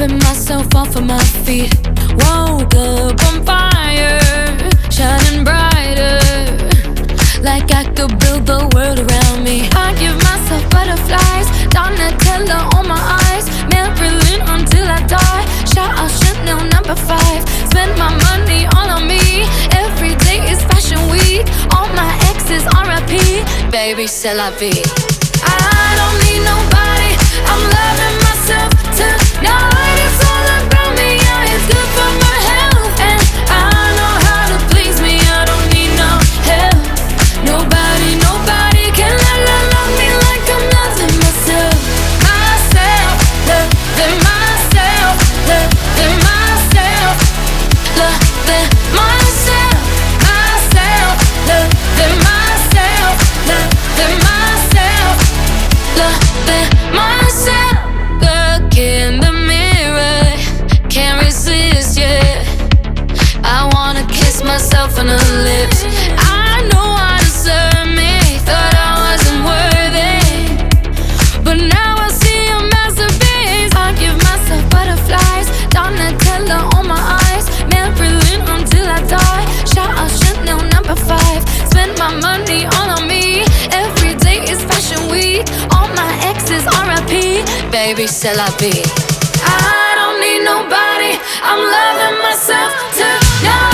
Sweeping myself off of my feet. Woke up on fire, shining brighter, like I could build the world around me. I give myself butterflies, Donatella on my eyes, Marilyn until I die. Shout out Chanel #5. Spend my money all on me. Every day is fashion week. All my exes RIP. Baby, c'est la vie. I don't need nobody, I'm loving myself tonight. It's all about me, yeah, it's good for my health. And I know how to please me, I don't need no help. Nobody can love me like I'm loving myself. Myself, loving myself, loving myself, loving myself, myself, loving myself, loving myself, loving myself. Look in the mirror, can't resist, yeah. I wanna kiss myself on the lips. I know I deserve me, thought I wasn't worthy, but now I see a masterpiece. I give myself butterflies, Donatella on my eyes, Marilyn until I die. Shout out Chanel #5. Spend my money all on me. Every day is fashion week. All my exes RIP. Baby, c'est la vie. I don't need nobody, I'm loving myself tonight.